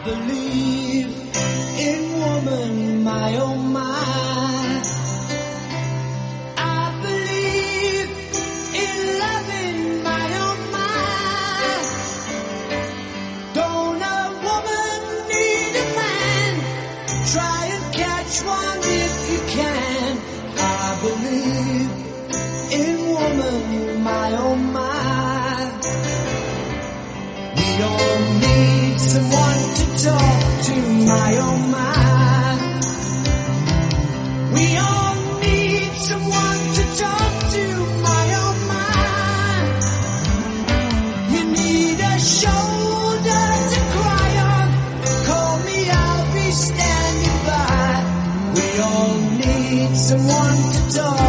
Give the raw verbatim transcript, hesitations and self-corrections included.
believe in woman, my oh my. I believe in loving, my oh my. Don't a woman need a man? Try and catch one if you can. I believe in woman, my oh my. We all need someone to talk to, my oh my. We all need someone to talk to, my oh my. You need a shoulder to cry on. Call me, I'll be standing by. We all need someone to talk